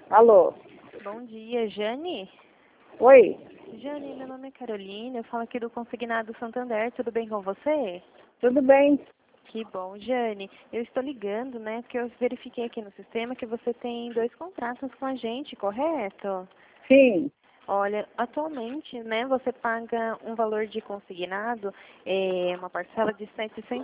Alô? Bom dia, Jane? Oi? Jane, meu nome é Carolina, eu falo aqui do Consignado Santander, tudo bem com você? Tudo bem? Que bom, Jane. Eu estou ligando, né, porque eu verifiquei aqui no sistema que você tem 2 contratos com a gente, correto? Sim. Olha, atualmente, né, você paga um valor de consignado, uma parcela de R$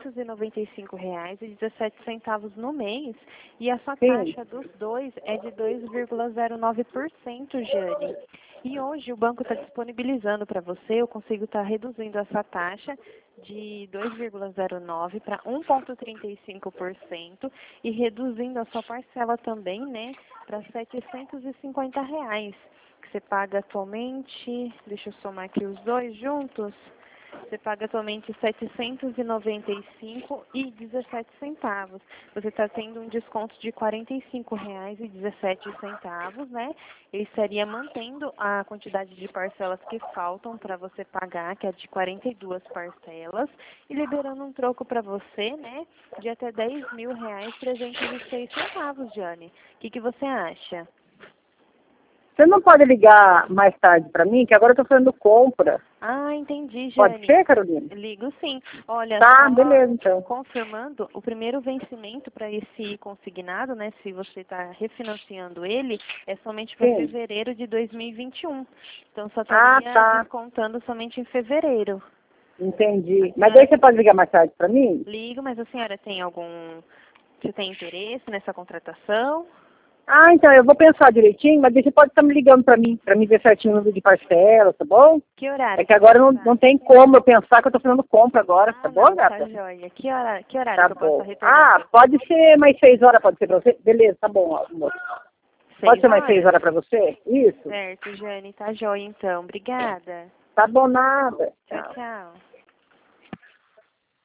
795,17 no mês, e a sua Sim. taxa dos dois é de 2,09%, Jane. E hoje o banco está disponibilizando para você, eu consigo estar reduzindo essa taxa de 2,09 para 1,35% e reduzindo a sua parcela também, né, para R$ 750 que você paga atualmente, deixa eu somar aqui os dois juntos, você paga atualmente R$ 795,17. Você está tendo um desconto de R$ 45,17, né? Eu estaria mantendo a quantidade de parcelas que faltam para você pagar, que é de 42 parcelas, e liberando um troco para você, né, de até R$ 10.306, Jane. O que você acha? Você não pode ligar mais tarde para mim, que agora eu estou fazendo compra. Ah, entendi, Pode Jane. ser, Carolina? Ligo sim. Olha, Tá, só beleza, então. confirmando, o primeiro vencimento para esse consignado, né, se você está refinanciando ele, é somente para Sim. fevereiro de 2021. Então, só Ah, estaria tá. descontando somente em fevereiro. Entendi. A Mas senhora daí você pode ligar mais tarde para mim? ligo, mas a senhora tem você tem interesse nessa contratação? Ah, então, eu vou pensar direitinho, mas daí você pode estar me ligando para mim ver certinho o número de parcela, tá bom? Que horário É que que eu agora posso não estar? tem como eu pensar que eu estou fazendo compra agora, tá Ah, bom, não, tá gata? joia. Que horário Tá que eu posso estar bom. retornando? Ah, pode ser mais 6 horas, pode ser para você? Beleza, tá bom, amor. Pode 6 ser mais seis horas? horas para você? Isso. Certo, Jane, tá joia então. Obrigada. Tá bom, nada. Tchau, Tchau. tchau.